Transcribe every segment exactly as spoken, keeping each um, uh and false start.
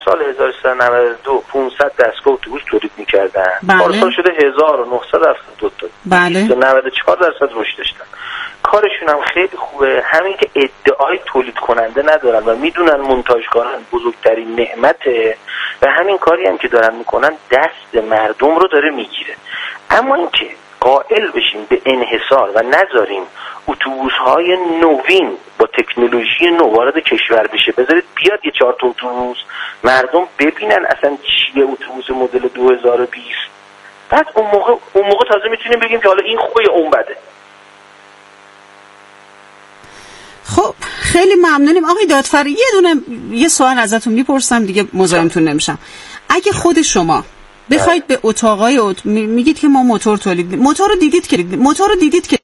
سال هزار و سیصد و نود و دو پانصد دستگاه اتوبوس تولید می‌کردن. پارسال شده هزار و نهصد و هفتاد و دو تا. بله. نود و چهار درصد رشد داشتن. کارشون هم خیلی خوبه. همین که ادعای تولید کننده ندارن و میدونن مونتاژکاران بزرگترین نعمته و همین کاری هم که دارن میکنن دست مردم رو داره میگیره. اما اینکه قائل بشیم به انحصار و نذاریم اتوبوس‌های نوین با تکنولوژی نو وارد کشور بشه، بذارید بیاد یه چهار تا اتوبوس مردم ببینن اصلا چیه اتوبوس مدل دو هزار و بیست، بعد اون موقع اون موقع تازه میتونیم بگیم که حالا این خوبه یا اون بده. خب خیلی ممنونیم آقای دادفر. یه دونه یه سوال ازتون میپرسم دیگه مزاحمتون نمیشم. اگه خود شما بخواید به اتاقای ات... میگید که ما موتور تولید موتور رو دیدید که موتور رو دیدید که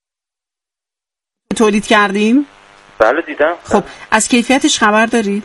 تولید کردیم؟ بله دیدم. خب از کیفیتش خبر دارید؟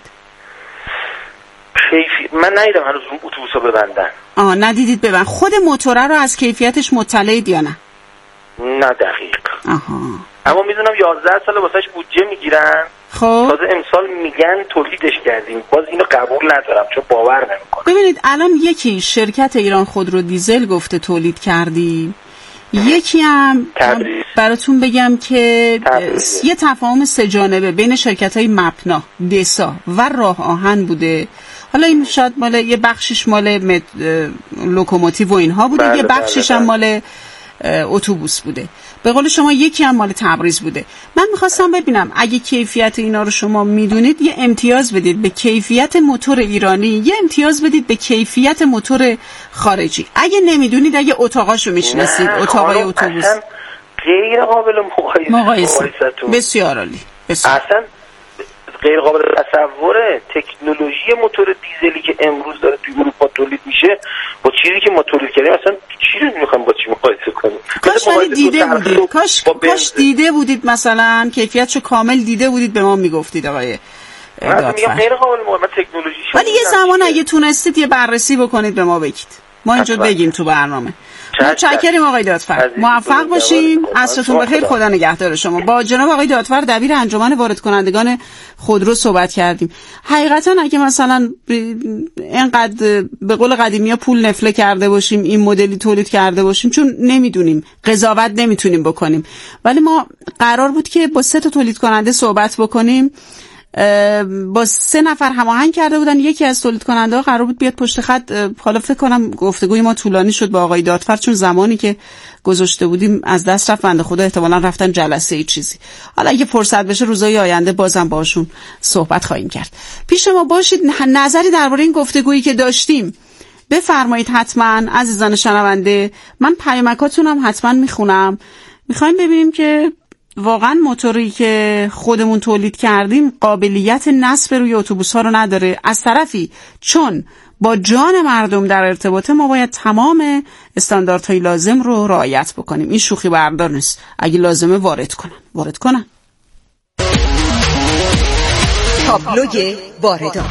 کیفی... من ندیدم هنوز اون اتوبوسا ببندن. آه ندیدید ببند. خود موتوره رو از کیفیتش مطلعید یا نه؟ نه دقیق. آها. اما میدونم یازده سال واسش بودجه میگیرن. خب تازه امسال میگن تولیدش کردیم. باز اینو قبول ندارم چون باور نمیکنم. ببینید الان یکی شرکت ایران خودرو دیزل گفته تولید کردیم، یکی هم براتون بگم که تبریزه. یه تفاهم سه جانبه بین شرکت‌های مپنا، دسا و راه آهن بوده. حالا این شاید مال یه بخشش مال مت... لوکوموتیو و اینها بوده، بله، یه بخشش هم مال اتوبوس بوده. به قول شما یکی هم مال تبریز بوده. من میخواستم ببینم اگه کیفیت اینا رو شما میدونید یه امتیاز بدید به کیفیت موتور ایرانی، یه امتیاز بدید به کیفیت موتور خارجی. اگه نمیدونید اگه اتاقاشو میشناسید، اتاقای اتوبوس غیر قابل مقایسه. مقایسه. بسیار عالی. بسیار. اصلا غیر قابل تصوره. تکنولوژی موتور دیزلی که امروز داره توی اروپا تولید میشه با چیزی که ما تولید کردیم اصلا چی رو میخوام با چی مقایسه کنیم؟ کاش دیده بودید، کاش کاش دیده بودید مثلا کیفیتشو کامل دیده بودید به ما میگفتید آقای دادفر. غیر قابل مقایسه تکنولوژی. ولی یه زمان اگه تونستید یه بررسی بکنید به ما بگید، ما اینجا بگیم تو برنامه. متشکرم آقای دادفر. موفق باشیم. عصرتون بخیر. خدا نگهدار شما. با جناب آقای دادفر دبیر انجمن وارد کنندگان خودرو صحبت کردیم. حقیقتا اگه مثلا اینقدر به قول قدیمی‌ها پول نفله کرده باشیم، این مدلی تولید کرده باشیم، چون نمیدونیم، قضاوت نمیتونیم بکنیم، ولی ما قرار بود که با سه تا تولید کننده صحبت بکنیم. با سه نفر هماهنگ کرده بودن. یکی از تولید کننده ها قرار بود بیاد پشت خط. حالا فکر کنم گفتگوی ما طولانی شد با آقای دادفر چون زمانی که گذاشته بودیم از دست رفت. بنده خدا احتمالاً رفتن جلسه ای چیزی. حالا اگه فرصت بشه روزهای آینده بازم باشون صحبت خواهیم کرد. پیش ما باشید. نظری درباره این گفتگویی که داشتیم بفرمایید حتما عزیزان شنونده. من پیامکاتونم حتما میخونم. میخوایم ببینیم که واقعا موتوری که خودمون تولید کردیم قابلیت نصب روی اتوبوس‌ها رو نداره. از طرفی چون با جان مردم در ارتباطه ما باید تمام استانداردهای لازم رو رعایت بکنیم. این شوخی بردار نیست. اگه لازمه وارد کنن وارد کنن. تابلوی واردات.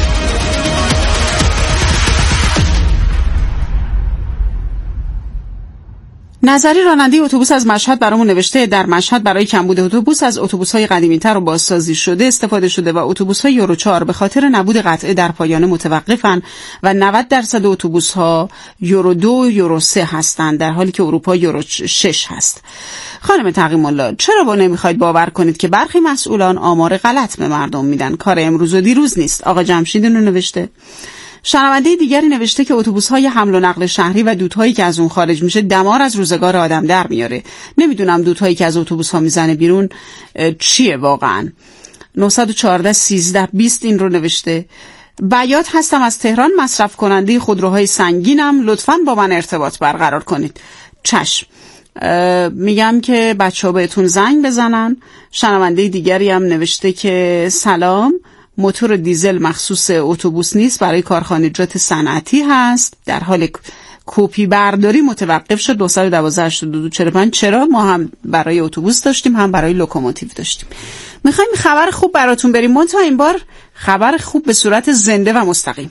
نظری راننده اتوبوس از مشهد برامون نوشته در مشهد برای کمبود اتوبوس از اتوبوس‌های قدیمی‌تر و بازسازی شده استفاده شده و اتوبوس‌های یورو چهار به خاطر نبود قطعه در پایانه متوقفن و نود درصد اتوبوس‌ها یورو دو یورو سه هستند در حالی که اروپا یورو شش هست. خانم تقیم الله چرا با نمیخواید باور کنید که برخی مسئولان آمار غلط به مردم میدن؟ کار امروز و دیروز نیست. آقا جمشید اینو نوشته. شنونده دیگری نوشته که اتوبوس‌های حمل و نقل شهری و دودهایی که از اون خارج میشه دمار از روزگار آدم در میاره. نمیدونم دودهایی که از اتوبوس‌ها میزنه بیرون چیه واقعا. نه یک چهار سیزده بیست این رو نوشته. بیات هستم از تهران، مصرف کننده خودروهای سنگینم، لطفاً با من ارتباط برقرار کنید. چشم. میگم که بچه‌ها بهتون زنگ بزنن. شنونده دیگری هم نوشته که سلام، موتور دیزل مخصوص اتوبوس نیست، برای کارخانجات صنعتی هست. در حال کپی برداری متوقف شد. دو یک دو هشت دو چهار پنج. چرا؟ ما هم برای اتوبوس داشتیم هم برای لوکوموتیو داشتیم. میخوایم خبر خوب براتون بریم. منتها این بار خبر خوب به صورت زنده و مستقیم.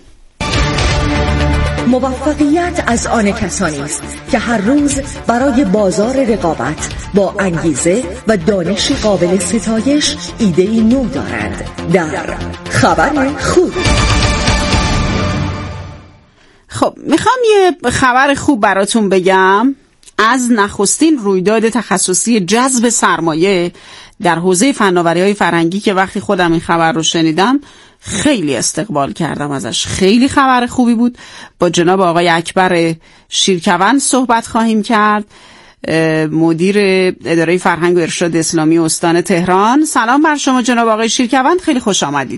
موفقیت از آن کسانی است که هر روز برای بازار رقابت با انگیزه و دانش قابل ستایش ایده‌ای نو دارند. در خبر خوب. خب میخوام یه خبر خوب براتون بگم از نخستین رویداد تخصصی جذب سرمایه در حوزه فناوری‌های فرهنگی که وقتی خودم این خبر رو شنیدم خیلی استقبال کردم ازش. خیلی خبر خوبی بود. با جناب آقای اکبر شیرکوند صحبت خواهیم کرد، مدیر اداره فرهنگ و ارشاد اسلامی استان تهران. سلام بر شما جناب آقای شیرکوند، خیلی خوش آمدید.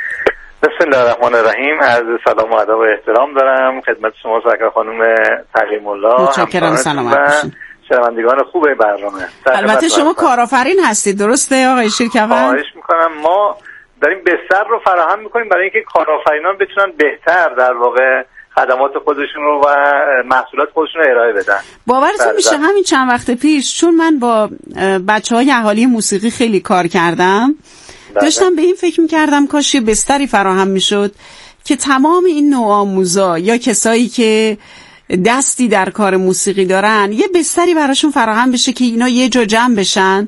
بسم الله الرحمن الرحیم. عرض سلام و ادب و احترام دارم خدمت شما سرکار خانم تقیم الله. متشکرم، سلامت باشید. شنوندگان خوب برنامه. البته شما کارآفرین هستید درسته آقای شیرکوند؟ خواهش میکنم. ما داریم بستر رو فراهم میکنیم برای اینکه کارآفرینان بتونن بهتر در واقع خدمات خودشون رو و محصولات خودشون رو ارائه بدن. باورتون میشه همین چند وقت پیش چون من با بچهای اهالی موسیقی خیلی کار کردم، داشتم به این فکر میکردم کاش یه بستری فراهم میشد که تمام این نوآموزا یا کسایی که دستی در کار موسیقی دارن یه بستری براشون فراهم بشه که اینا یه جا جمع بشن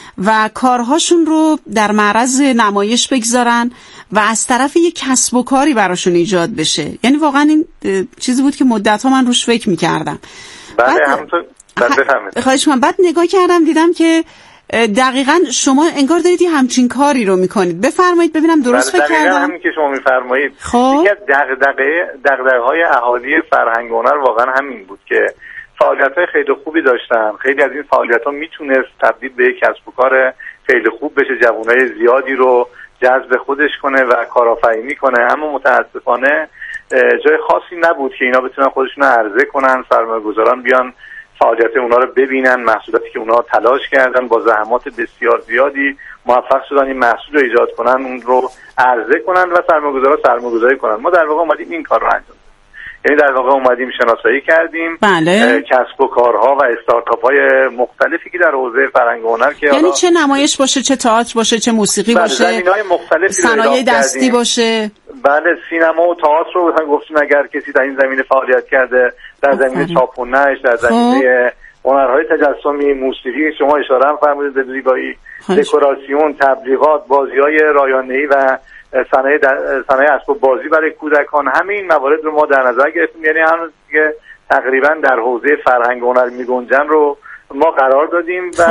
و کارهاشون رو در معرض نمایش بگذارن و از طرف یه کسب و کاری براشون ایجاد بشه. یعنی واقعا این چیزی بود که مدت‌ها من روش فکر میکردم. بله همونطور. بفرمایید. خواهش می‌کنم. بعد نگاه کردم دیدم که دقیقاً شما انگار دارید همچین کاری رو میکنید. بفرمایید ببینم درست فکر کردم؟ دقیقاً همین که شما میفرمایید. خب یکی از دغدغه دغدغه‌های اهالی فرهنگ و هنر واقعاً همین بود که فعالیت‌های خیلی خوبی داشتن. خیلی از این فعالیت‌ها میتونست تبدیل به کسب و کار خیلی خوب بشه، جوانای زیادی رو جذب خودش کنه و کارآفرینی کنه، اما متأسفانه جای خاصی نبود که اینا بتونن خودشون رو عرضه کنن، سرمایه‌گذاران بیان فعالیت اونا رو ببینن، محصولاتی که اونا تلاش کردن با زحمات بسیار زیادی موفق شدن این محصول رو ایجاد کنن، اون رو عرضه کنن و سرمایه‌گذارا سرمایه‌گذاری کنن. ما در واقع اومدیم این کار رو انجام بدیم. یعنی در واقع اومدیم شناسایی کردیم بله. کسب و کارها و استارتاپ‌های مختلفی که در حوزه فرهنگ و هنر که یعنی چه نمایش باشه، چه تئاتر باشه، چه موسیقی باشه، زمینه‌های مختلفی صنایع دستی باشه. بله، سینما و تئاتر رو هم گفتیم اگر کسی در این زمینه فعالیت کرده، در زمینه چاپ و نشر، در زمینه هنرهای تجسمی، موسیقی شما اشاره هم فرمودید به زیبایی، دکوراسیون، تبلیغات، بازی‌های رایانه‌ای و صنایع صنایع اسباب بازی برای کودکان، همین موارد رو ما در نظر گرفتیم. یعنی هنوز که تقریبا در حوزه فرهنگ و هنر میگنجن رو ما قرار دادیم و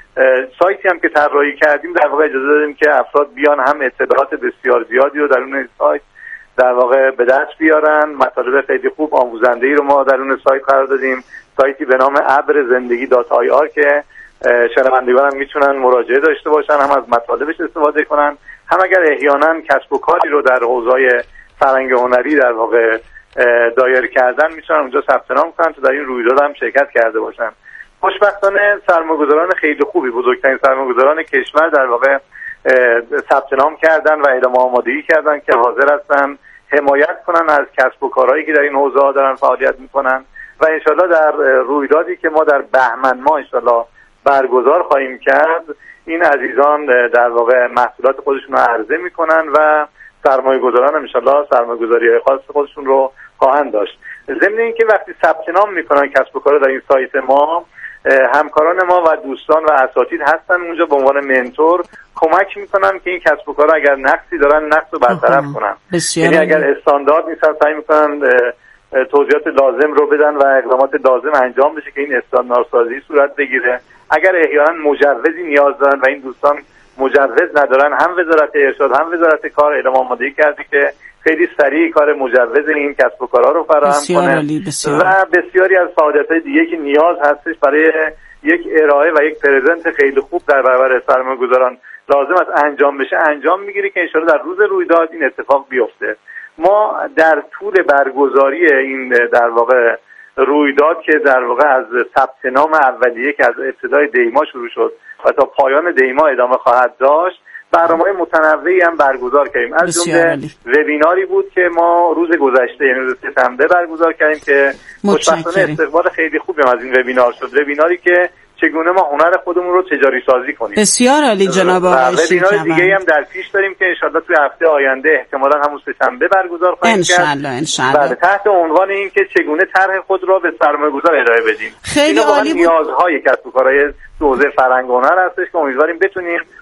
سایتی هم که طراحی کردیم در واقع اجازه دادیم که افراد بیان هم اطلاعات بسیار زیادی رو در اون سایت در واقع به دست بیارن. مطالب خیلی خوب آموزنده‌ای رو ما در اون سایت قرار دادیم، سایتی به نام ابر زندگی دات آی آر که شنوندگان هم میتونن مراجعه داشته باشن، هم از مطالبش استفاده کنن، هم اگر احیانا کسب و کاری رو در حوزه فرهنگ هنری در واقع دایر کردن میتونن اونجا ثبت نام کنن تا در این رویداد هم شرکت کرده باشن. خوشبختانه سرمایه‌گذاران خیلی خوبی، بزرگترین سرمایه‌گذاران کشور در واقع ثبت نام کردن و اعلام آمادگی کردن که حاضر هستن حمایت کنن از کسب و کارهایی که در این حوزه ها دارن فعالیت میکنن و انشالله در رویدادی که ما در بهمن ماه انشالله برگزار خواهیم کرد این عزیزان در واقع محصولات خودشون رو عرضه میکنن و سرمایه گذاران هم انشالله سرمایه گذاری خاص خودشون رو خواهند داشت. ضمن اینکه وقتی ثبت نام میکنن کسب و کار در این سایت ما، همکاران ما و دوستان و اساتید هستن اونجا به عنوان منتور کمک میکنن که این کسب و کار اگر نقصی دارن نقص رو برطرف کنن. یعنی اگر استاندارد نیستن سعی میکنن توضیحات لازم رو بدن و اقدامات لازم انجام بشه که این استانداردسازی صورت بگیره. اگر احیانا مجوزی نیاز دارن و این دوستان مجوز ندارن، هم وزارت ارشاد هم وزارت کار اعلام آمادگی کرده که خیلی سریع کار مجوز این کسب و کارها رو فراهم کنه و بسیاری از فعالیت‌های دیگه که نیاز هستش برای یک ارائه و یک پرزنت خیلی خوب در برابر سرمایه‌گذاران لازم است انجام بشه انجام میگیره که ان شاءالله در روز رویداد این اتفاق بیفته. ما در طول برگزاری این در واقع رویداد که در واقع از ثبت نام اولیه که از ابتدای دیما شروع شد و تا پایان دیما ادامه خواهد داشت برنامه‌های متنوعی هم برگزار کردیم. از جمله وبیناری بود که ما روز گذشته یعنی روز سه‌شنبه برگزار کردیم که خوشبختانه استقبال خیلی خوبی از این وبینار شد. وبیناری که چگونه ما هنر خودمون رو تجاری سازی کنیم. بسیار عالی جناب آقای وبینار دیگه هم در پیش داریم که ان شاءالله توی هفته آینده احتمالاً همون سه‌شنبه برگزار خواهیم کرد. ان شاءالله ان شاءالله. بله، تحت عنوان این که چگونه طرح خود را به سرمایه‌گذار ارائه بدیم. خیلی عالی بود. نیازهای کسب و کارهای حوزه فرهنگ و هنر هستش که امیدواریم بتونیم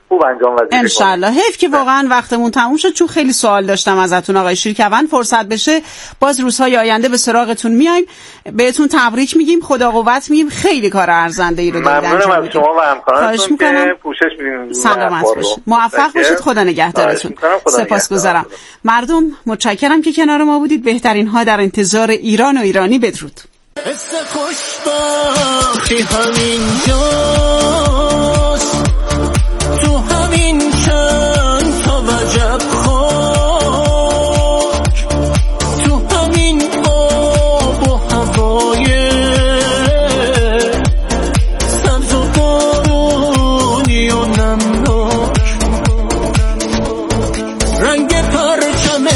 خوب انجام وظیفه کنید. انشالله. حیف که واقعا وقتمون تموم شد، چون خیلی سوال داشتم ازتون آقای شیرکوان. فرصت بشه باز روزهای آینده به سراغتون میایم، بهتون تبریک میگیم، خدا قوت میگیم. خیلی کار ارزنده ای رو دادید. ممنونم از شما و همکارانتون که پوشش میدین. سلامت باشید، موفق باشید، خدا نگهدارتون. سپاسگزارم. مردم متشکرم که کنار ما بودید. بهترین ها در انتظار ایران و ایرانی. بدرود. حس خوشبختی همینجاست، تو همین چند تا وجب خاک، تو همین آب و هوای سبز و بارونی و نمناک، رنگ پرچم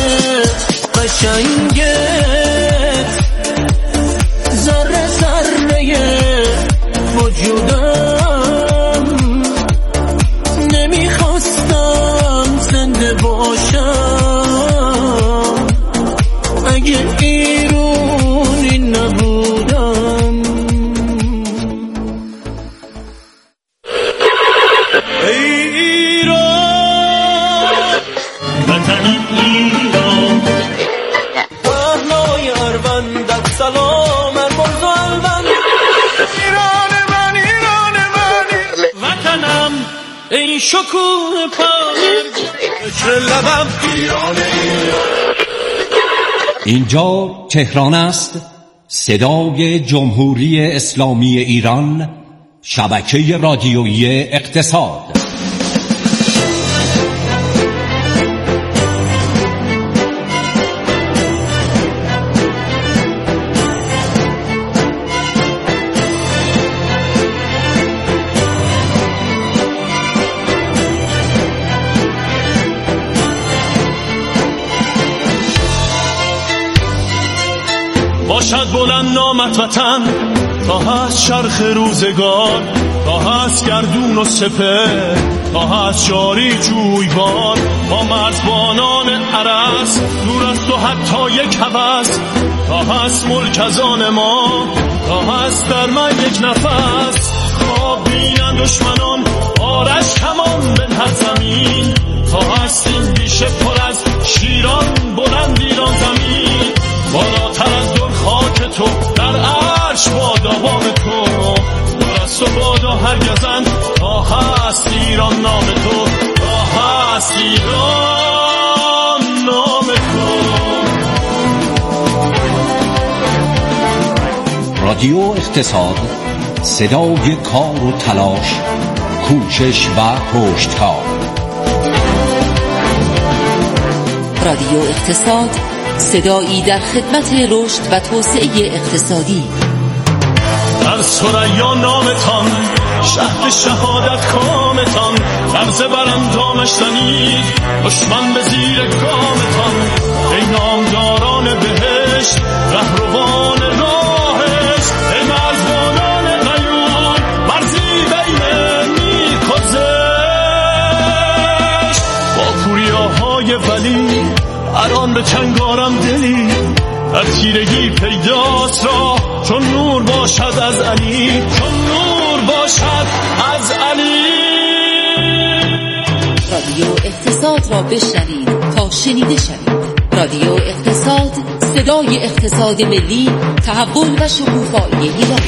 قشنگه وجودم، نمیخواستم زنده باشم اگه ایرونی نبودم. ای ایران وطنم ایران، پهنای اروندت سلام ارباز و البند، ای شکوه پامرد چه لبم ایرانه. اینجا تهران است، صدای جمهوری اسلامی ایران، شبکه رادیویی اقتصاد. باشد بلند نامت وطن تا هست چرخ روزگار، تا هست گردون و سپه، تا هست جاری جویبار، با مرزبانان عرس دور است و حتی یک هوس، تا هست ملک از آن ما، تا هست در من یک نفس. خواب بینن دشمنان آرش کمان به هر زمین، تا هست این بیشه پر از شیران بلند ایران زمین، بالاتر از دور خاک تو در عرش بادا بام تو، درست و بادا هرگزند تا هست ایران نام تو، تا هست ایران نام تو. رادیو اقتصاد، صدای کار و تلاش، کوشش و پشتکار. رادیو اقتصاد، صدایی در خدمت رشد و توسعه اقتصادی. در ثریا نامتان، شهر شهادت کامتان، عرض براندامش زنید دشمن به زیر گامتان. ای نامداران بهشت، رهروان راهش، ای مرزبانان غیور بر زیبه نیک و زشت. با پوریاهای ولی الان به چنگارم دلی، در تیرگی پیداست را چون نور باشد از علی، چون نور باشد از علی. رادیو اقتصاد را بشنوید تا شنیده شوید. رادیو اقتصاد، صدای اقتصاد ملی، تحول و شکوفایی ایران.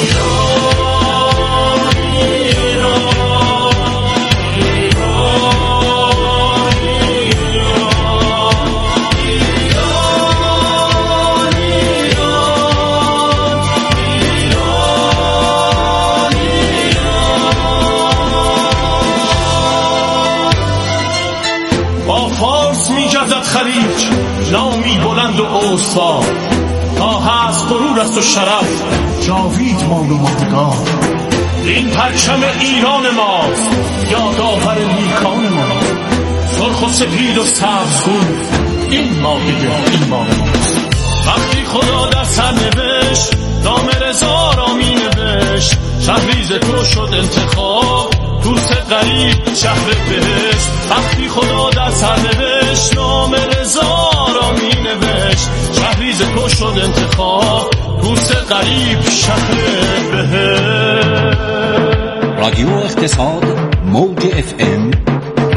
خلیج نامی بلند و اوستا، تا هست غرور است و شرف جاوید مال و ماندگار. این پرچم ایران ماست، یادآور نیکان ما، سرخ و سپید و سبزگون این مایه این مال ماست. وقتی خدا در سر نوشت نام رضا را می نوشت، شهریز تو شد انتخاب دوست غریب شهر بهشت. وقتی خدا در سر نوشت نام رضا را می نوشت، شهریز تو شد انتخاب دوست غریب شهر بهشت. رادیو اقتصاد، موج اف ام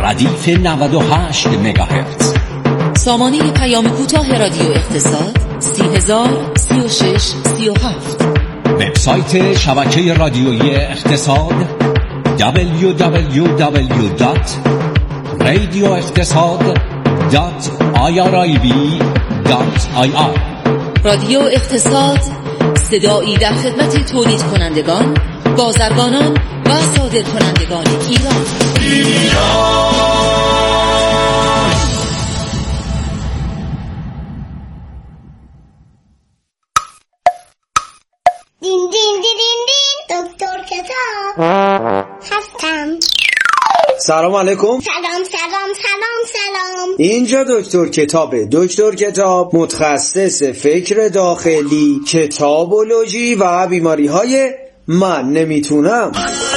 ردیف نود و هشت مگاهرتز. سامانه پیام کوتاه رادیو اقتصاد سی هزار سی و شش سی و هفت. وبسایت شبکه رادیویی اقتصاد دبلیو دبلیو دبلیو دات رادیو اقتصاد دات آی آر آی بی دات آی آر. رادیو اقتصاد، صدایی در خدمت تولید کنندگان، بازرگانان و صادر کنندگان ایران. ایران دین دین دین دین دکتر کتاب هستم. سلام علیکم. سلام سلام سلام سلام. اینجا دکتر کتابه. دکتر کتاب متخصص فکر داخلی، کتابولوژی و بیماری های من نمیتونم.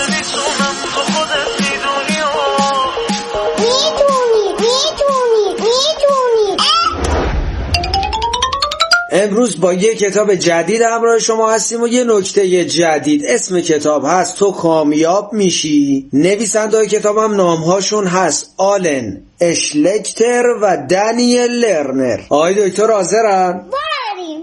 امروز با یه کتاب جدید همراه شما هستیم و یه نکته جدید. اسم کتاب هست تو کامیاب میشی. نویسنده های کتاب هم نامهاشون هست آلن اشلکتر و دانیل لرنر. آقای دکتر حاضرن؟ بریم.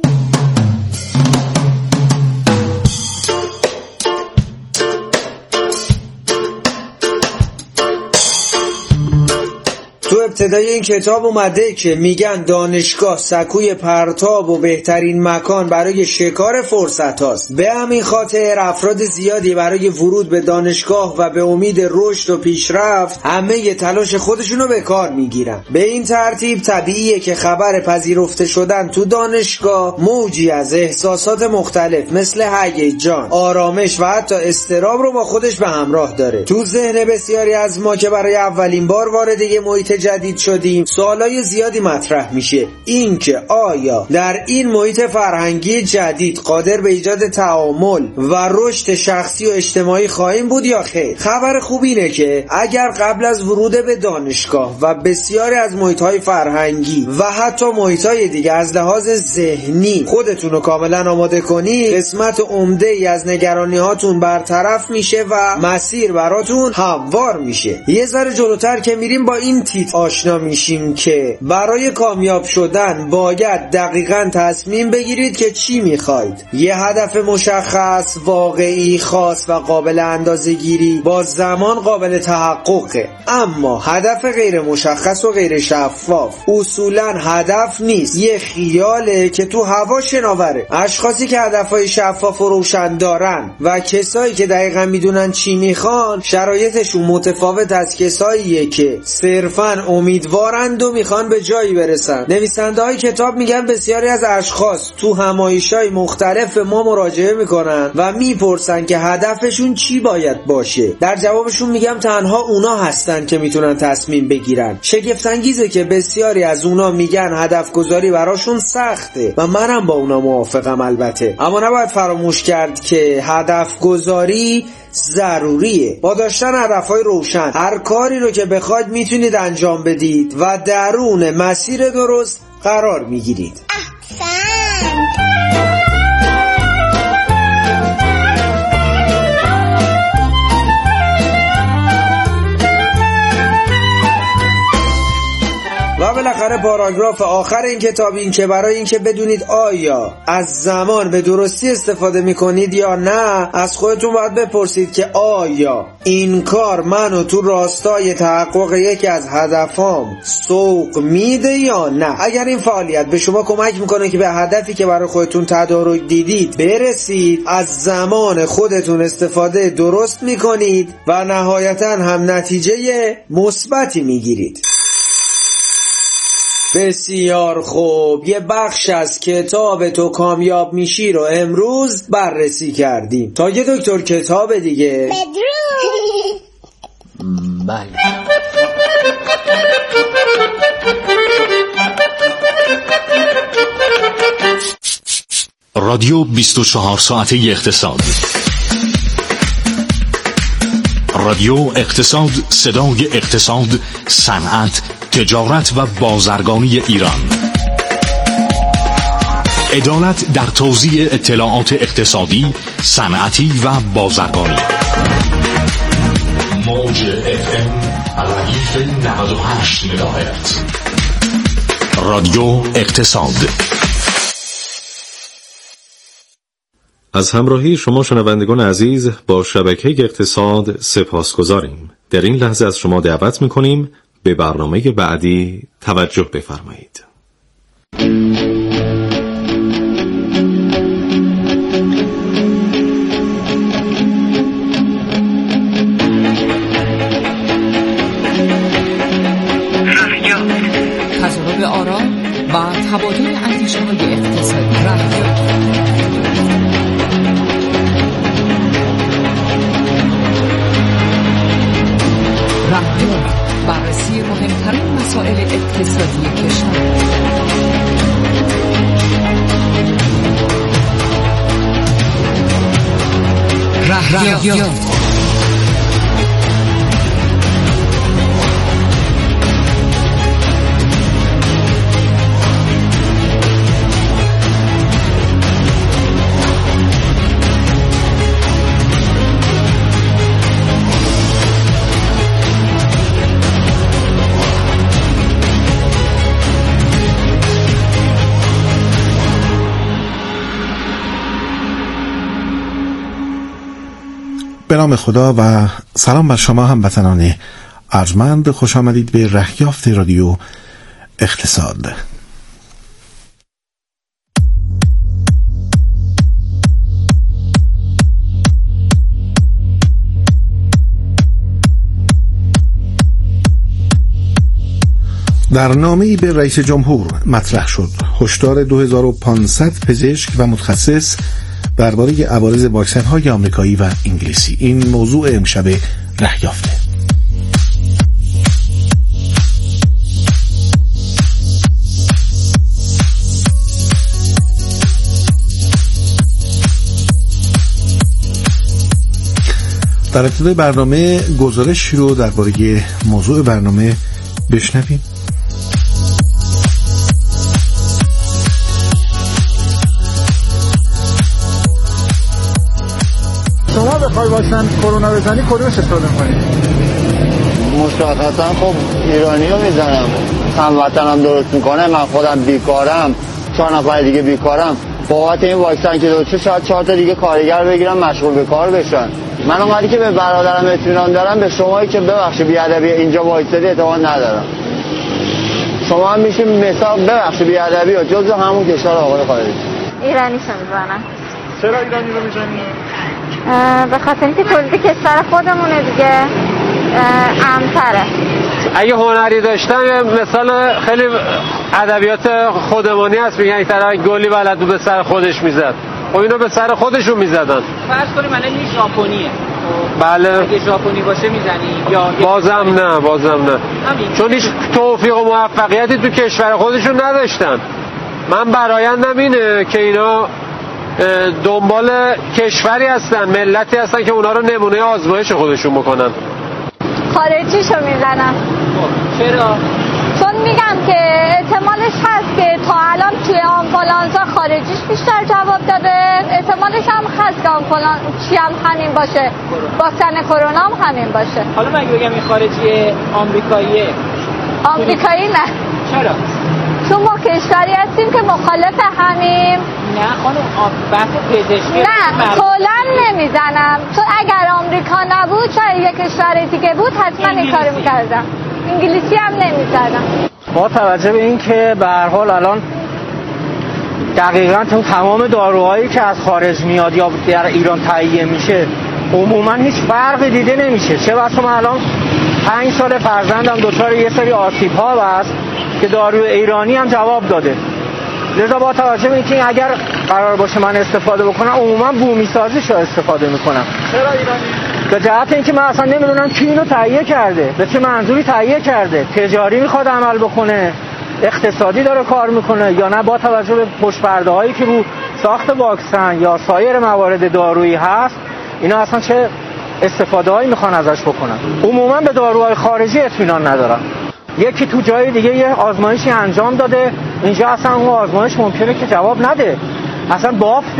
تو ابتدای این کتاب اومده که میگن دانشگاه سکوی پرتاب و بهترین مکان برای شکار فرصت هاست. به همین خاطر افراد زیادی برای ورود به دانشگاه و به امید رشد و پیشرفت همه ی تلاش خودشونو به کار میگیرن. به این ترتیب طبیعیه که خبر پذیرفته شدن تو دانشگاه موجی از احساسات مختلف مثل هیجان، آرامش و حتی اضطراب رو با خودش به همراه داره. تو ذهن بسیاری از ما که برای اولین بار وارد یه محیط جدید شدیم سوالای زیادی مطرح میشه. این که آیا در این محیط فرهنگی جدید قادر به ایجاد تعامل و رشد شخصی و اجتماعی خواهیم بود یا خیر؟ خبر خوب اینه که اگر قبل از ورود به دانشگاه و بسیاری از محیط‌های فرهنگی و حتی محیط‌های دیگه از لحاظ ذهنی خودتون رو کاملا آماده کنی، قسمت عمده ای از نگرانی هاتون برطرف میشه و مسیر براتون هموار میشه. یه ذره جلوتر که میریم با این تیتر آشنا میشیم که برای کامیاب شدن باید دقیقاً تصمیم بگیرید که چی میخواید. یه هدف مشخص، واقعی، خاص و قابل اندازه‌گیری با زمان قابل تحققه. اما هدف غیر مشخص و غیر شفاف اصولاً هدف نیست، یه خیاله که تو هوا شناوره. اشخاصی که هدفهای شفاف و روشن دارن و کسایی که دقیقاً میدونن چی میخوان شرایطشون متفاوت از کساییه که صرفاً امیدوارند و میخوان به جایی برسن. نویسنده های کتاب میگن بسیاری از اشخاص تو همایش‌های مختلف ما مراجعه میکنن و میپرسن که هدفشون چی باید باشه. در جوابشون میگم تنها اونا هستن که میتونن تصمیم بگیرن. شگفت انگیزه که بسیاری از اونا میگن هدف گذاری براشون سخته و منم با اونا موافقم البته. اما نباید فراموش کرد که هدف گذاری ضروریه. با داشتن هدفهای روشن هر کاری رو که بخواید میتونید انجام بدید و درون مسیر درست قرار میگیرید. احسن. و بالاخره پاراگراف آخر این کتاب این که برای اینکه بدونید آیا از زمان به درستی استفاده میکنید یا نه، از خودتون باید بپرسید که آیا این کار منو تو راستای تحقق یکی از هدفام سوق میده یا نه. اگر این فعالیت به شما کمک میکنه که به هدفی که برای خودتون تدارک دیدید برسید، از زمان خودتون استفاده درست میکنید و نهایتا هم نتیجه مثبتی میگیرید. بسیار خوب، یه بخش از کتاب تو کامیاب میشی رو امروز بررسی کردیم. تا یه دکتر کتاب دیگه بدرود. بله. رادیو بیست و چهار ساعته اقتصاد. رادیو اقتصاد، صدای اقتصاد، صنعت، تجارت و بازرگانی ایران. عدالت در توزیع اطلاعات اقتصادی، صنعتی و بازرگانی. موج اف ام علایف نود و هشت مگاهرتز رادیو اقتصاد. از همراهی شما شنوندگان عزیز با شبکه اقتصاد سپاسگزاریم. در این لحظه از شما دعوت می‌کنیم به برنامه بعدی توجه بفرمایید. تضارب آرا و تبادل اندیشه‌های اقتصادی رهیافت. رهیافت بررسی مهمترین مسائل اقتصادی کشور. رهیافت به نام خدا و سلام بر شما هموطنان ارجمند. خوش آمدید به رهیافت رادیو اقتصاد. در نامه‌ای به رئیس جمهور مطرح شد هشدار دو هزار و پانصد پزشک و متخصص درباره عوارض واکسن‌های آمریکایی و انگلیسی. این موضوع امشب رهیافته. در ابتدای برنامه گزارشی رو درباره موضوع برنامه بشنویم. شما بخوای واکسن کرونا بزنی کدومش استفاده می‌کنی؟ مشخصا خب ایرانی رو میزنم، هموطنم درست میکنه. من خودم بیکارم، چهار نفر دیگه بیکارم. بابت این واکسن که درست شاید چهار تا دیگه کارگر بگیرم مشغول به کار بشن. من اونقدری که به برادرم اطمینان دارم به شمایی که ببخشید بی‌ادبی اینجا وایسادی اعتماد ندارم. شما هم میشین مثال ببخشید بی‌ادبی و جزء همون کشور آقای خارجی. ایرانی شو میزنم. چرا ایرانی رو میزنی؟ به خاطر اینکه تولید کشور خودمونه دیگه، امن‌تره. اگه هنری داشتم مثلا خیلی ادبیات خودمانی هست، میگن یک طرف گلی بلد به سر خودش میزد. خب اینو به سر خودشون میزدن. فرض کنیم الان این ژاپنیه. بله. اگه ژاپنی باشه میزنی یا بازم نه، بازم نه. همین. چون هیچ توفیق و موفقیتی تو کشور خودشون نداشتن. من برایندم اینه که اینا دنبال کشوری هستن، ملتی هستن که اونا رو نمونه آزمایش خودشون بکنن. خارجیشو میزنم. چرا؟ چون میگم که احتمالش هست که تا الان توی آنفولانزا خارجیش بیشتر جواب داده، احتمالش هم هست که آنفولانزا هم همین باشه، واکسن کرونا هم همین باشه. حالا من بگم این خارجی آمریکاییه. آمریکایی نه. چرا؟ چون ما کشوری هستیم که مخالف همیم. نه خانم، بحث پزشکی نه کلا نمیزنم، چون اگر آمریکا نبود شاید یک کشور دیگه بود حتما این کارو میکردم. انگلیسی هم نمیزدم. با توجه به این که به هر حال الان دقیقاً تمام داروهایی که از خارج میاد یا در ایران تهیه میشه عموما هیچ فرقی دیده نمیشه. چه بسا من الان پنج سال فرزندم دچار یه سری آسیب ها است که داروی ایرانی هم جواب داده. لذا با توجه به اینکه اگر قرار باشه من استفاده بکنم عموما بومی سازیش رو استفاده میکنم. چرا ایرانی؟ به جهت اینکه من اصلا نمیدونم کی اینو تهیه کرده، به چه منظوری تهیه کرده، تجاری میخواد عمل بکنه، اقتصادی داره کار میکنه یا نه با توجه به پشت پرده هایی که رو ساخت واکسن یا سایر موارد دارویی هست اینا اصلا چه استفاده هایی میخوان ازش بکنن. عموما به داروهای خارجی اطمینان ندارم. یکی تو جای دیگه یه آزمایشی انجام داده، اینجا اصلا اون آزمایش ممکنه که جواب نده. اصلا بافت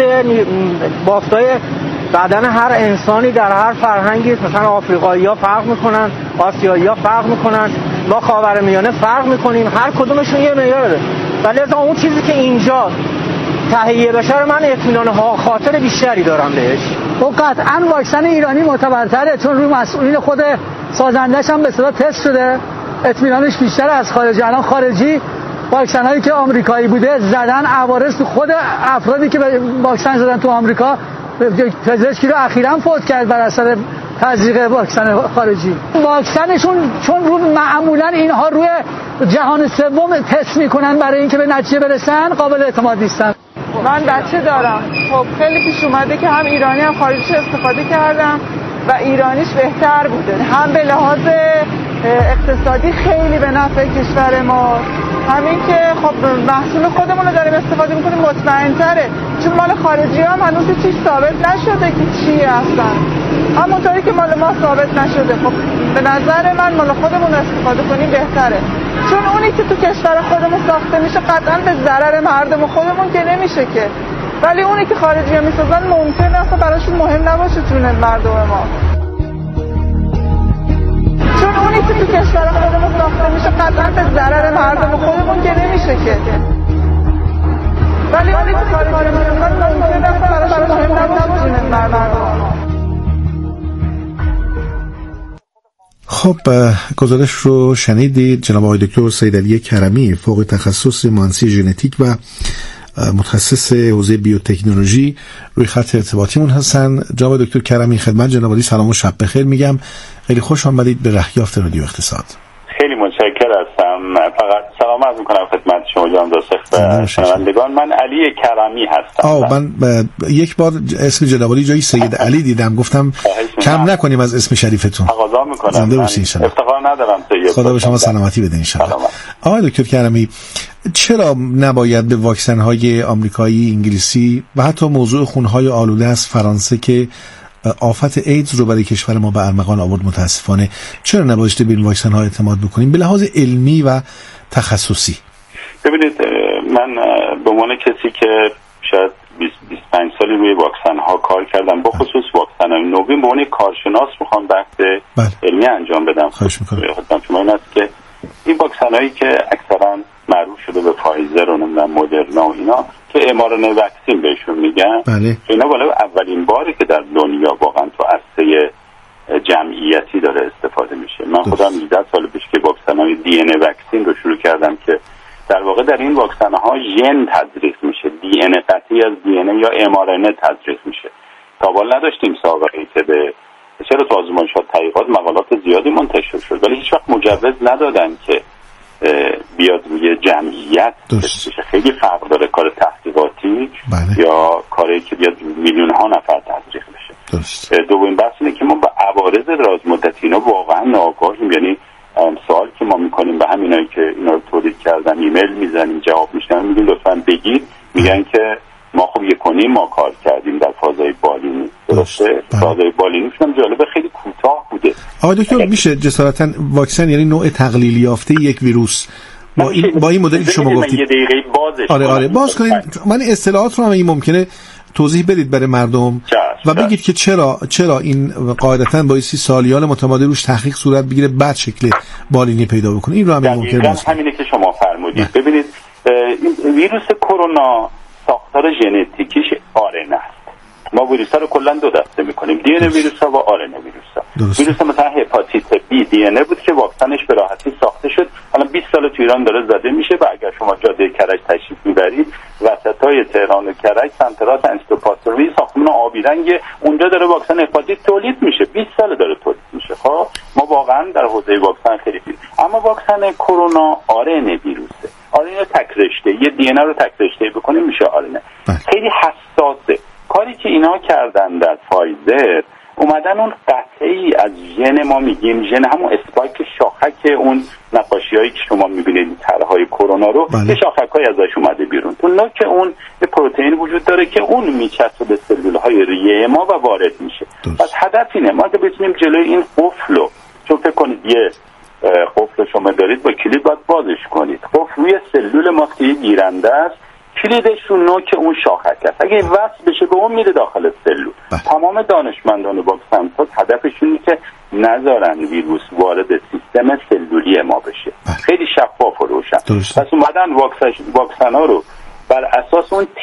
بافتای بدن هر انسانی در هر فرهنگی، مثلا آفریقایی‌ها فرق میکنن، آسیایی‌ها فرق میکنن، ما خاورمیانه فرق میکنیم، هر کدومشون یه معیار داره. ولی لذا اون چیزی که اینجا تهیه بشه رو من اطمینان خاطر بیشتری دارم بهش. خب قطعاً واکسن ایرانی معتبرتره، چون روی مسئولین خود سازندش هم به اصطلاح تست شده، اطمینانش بیشتر از خارجی. الان خارجی واکسن هایی که آمریکایی بوده زدن عوارض تو خود افرادی که واکسن زدن تو آمریکا. پزشکی رو اخیراً فوت کرد بر اثر تزریق واکسن خارجی. واکسنشون چون رو معمولاً اینها روی جهان سوم تست میکنن برای اینکه به نتیجه برسن، قابل اعتماد نیستن. من بچه دارم، خب خیلی پیش اومده که هم ایرانی هم خارجی استفاده کردم و ایرانیش بهتر بوده، هم به لحاظ اقتصادی خیلی به نفع کشور ما، همین که خب محصول خودمون رو داریم استفاده میکنیم مطمئن‌تره، چون مال خارجی هم هنوز چیز ثابت نشده که چیه هستن، همونطوری که مال ما ثابت نشده. خب به نظر من مال خودمون استفاده کنیم بهتره، چون اونی که تو کشور خودمون ساخته میشه قطعا به ضرر مردم خودمون که نمیشه که، ولی اونی که خارجی ها میسازن ممکنه اصلا براشون مهم نباشه جون مردم ما، چون اونی که تو کشور خودمون ساخته میشه قطعا به ضرر مردم خودمون که نمیشه که، ولی اونی که خارجی ها میسازن ممکنه اصلا براشون مهم نباشه جون مردم ما. خب گزارش رو شنیدید. جناب آقای دکتر سیدعلی کرمی فوق تخصص مهندسی ژنتیک و متخصص حوزه بیوتکنولوژی روی خط ارتباطیمون هستن. جناب دکتر کرمی خدمت جناب عالی سلام و شب بخیر میگم. خیلی خوش آمدید به رهیافت رادیو اقتصاد. خیلی متشکرم هستم. فقط سلام عرض می‌کنم خدمت شما جناب دوست شنوندگان. من علی کرمی هستم. آه من یک بار اسم جناب عالی جای سید علی دیدم، گفتم کم نکنیم از اسم شریفتون. تقاضا می‌کنم. زنده باشین ان شاءالله. افتخار ندارم سید. خدا به شما سلامتی بده ان شاءالله. آقای دکتر کرمی، چرا نباید به واکسن‌های آمریکایی، انگلیسی و حتی موضوع خون‌های آلوده از فرانسه که آفت ایدز رو برای کشور ما به ارمغان آورد متاسفانه، چرا نبایسته به این واکسن‌ها اعتماد بکنیم به لحاظ علمی و تخصصی؟ ببینید، من به عنوان کسی که شاید بیست بیست و پنج سالی روی واکسن‌ها کار کردم، به خصوص واکسن‌های نوین، به عنوان کارشناس میخوام بحث بله. علمی انجام بدم. خواهش می‌کنم. خدمت شما این است که این واکسن‌هایی که اکثرا معروف شده به فایزر و نمیدونم مدرنا و اینا که ام‌آر‌ان‌ای واکسن بهشون میگن، بله. اینا بالا اولین باری که در دنیا واقعا تو عرصه جمعیتی داره استفاده میشه. من خودم هجده سال پیش که واکسن‌های دی ان ای واکسن رو شروع کردم که در واقع در این واکسن‌ها ژن تزریق میشه، دی ان ای قطعی از دی ان ای یا ام‌آر‌ان ای تزریق میشه. تا حالا نداشتیم سابقه‌ای که به چرا تو آزمایشات تحقیقات مقالات زیادی منتشر شد، ولی هیچ وقت مجوز ندادن که بیاد روی جمعیت بشه. خیلی فرق داره کار تحقیقاتی بله. یا کاری که بیاد میلیون ها نفر تزریق بشه. دومین بحث اینه که ما با عوارض دراز مدتی اینا واقعا ناآگاهیم، یعنی سوال که ما میکنیم به همینایی که اینا رو تولید کردن ایمیل میزنیم جواب میشنن، میگیم لطفاً بگید، میگن که ما خب یکونی ما کار کردیم در فازهای بالینی. درسته؟ فازهای بالینی هم جالبه خیلی کوتاه بوده. آقای دکتر میشه جسارتاً واکسن یعنی نوع تقلیل یافته یک ویروس با این با این مدلی که شما گفتید یه دقیقه بازش آره آره باز کنید، من اصطلاحات رو هم این ممکنه توضیح بدید برای مردم و بگید که چرا چرا این قاعدتاً بایستی سالیان متمادی روش تحقیق صورت بگیره بعد شکل بالینی پیدا بکنه. این رو هم ممکنه همینه که شما فرمودید. ببینید این ویروس کرونا ساختار ژنتیکیش آرنه است. ما ویروس‌ها رو کلاً دو دسته می‌کنیم، دی ان ای ویروس‌ها و آرنه ویروس‌ها. ویروس مثلا هپاتیت بی دی ان ای بود که واکسنش به راحتی ساخته شد، الان بیست سال تو ایران داره زده میشه و اگر شما جاده کرج تشریف میبرید وسطای تهران و کرج سنترات انستوپاتوری ساختمان آبی رنگ اونجا داره واکسن هپاتیت تولید میشه، بیست سال داره تولید میشه. خب ما واقعا در حوزه واکسن خیلی فیل. اما واکسن کرونا آرنه ویروسه، آرنه تک رشته، یه دی ان ای رو تک رشته بکنیم میشه آرنه. خیلی حساسه. کاری که اینا کردن در فایزر، اومدن اون قطعی از ژن ما میگیم ژن همون اسپایک شاخک اون نقاشی‌هایی که شما می‌بینید طرح‌های کرونا رو یه شاخک‌های ازش اومده بیرون. تو نوک اون یه پروتئین وجود داره که اون میچسبه به سلول‌های ریه ما و وارد میشه. پس هدف اینه ما که بتونیم جلوی این قفلو، چون فکر کنید یه قفل شما دارید با کلید باید بازش کنید. قفل روی سلول ما که گیرنده است کلیدش رو نوک اون شاخک است. اگه وصل بشه به اون میره داخل سلول. تمام دانشمندان واکسن هدفشون اینه که نذارن ویروس وارد سیستم سلولی ما بشه. خیلی شفاف و روشن. پس اومدن واکسن واکسن ها رو بر اساس اون